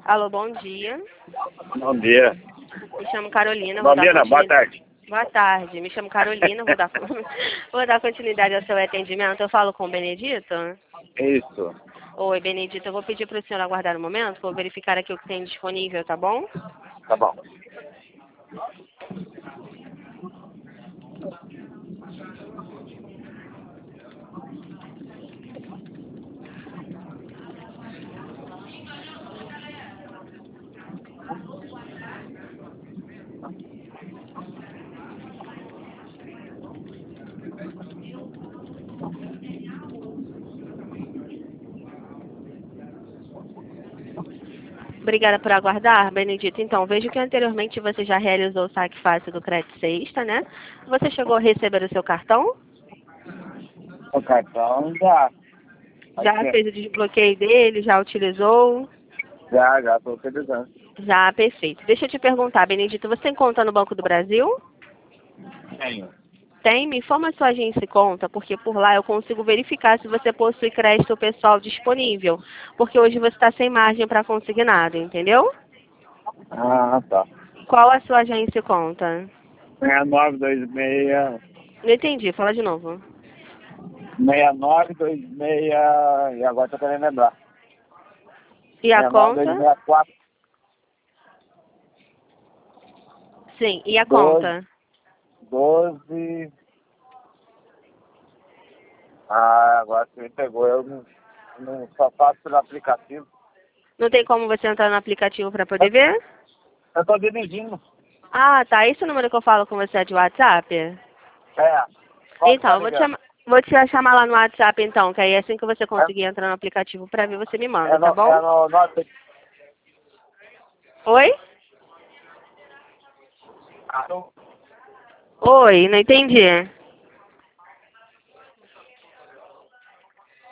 Alô, bom dia. Bom dia. Me chamo Carolina. Bom dia, não. Boa tarde. Boa tarde. Me chamo Carolina. Vou dar continuidade ao seu atendimento. Eu falo com o Benedito? Isso. Oi, Benedito. Eu vou pedir para o senhor aguardar um momento. Vou verificar aqui o que tem disponível, tá bom? Tá bom. Obrigada por aguardar, Benedito. Então, vejo que anteriormente você já realizou o saque fácil do Crédito Sexta, né? Você chegou a receber o seu cartão? O cartão já. Já fez o desbloqueio dele? Já utilizou? Já estou utilizando. Já, perfeito. Deixa eu te perguntar, Benedito, você tem conta no Banco do Brasil? Tenho. Tem? Me informa a sua agência e conta, porque por lá eu consigo verificar se você possui crédito pessoal disponível. Porque hoje você está sem margem para consignado, entendeu? Ah, tá. Qual a sua agência e conta? 6926. Não entendi, fala de novo. 6926. E agora tô querendo lembrar. E a conta? 69264. Sim, e a conta? 12. Ah, agora você me pegou. Eu não só faço pelo aplicativo. Não tem como você entrar no aplicativo para poder ver? Eu tô dirigindo. Ah, tá. Esse número que eu falo com você é de WhatsApp? É. Qual que Então, tá eu ligando? vou te chamar lá no WhatsApp então, que aí assim que você conseguir entrar no aplicativo para ver, você me manda, tá bom? Oi? Alô? Oi, não entendi.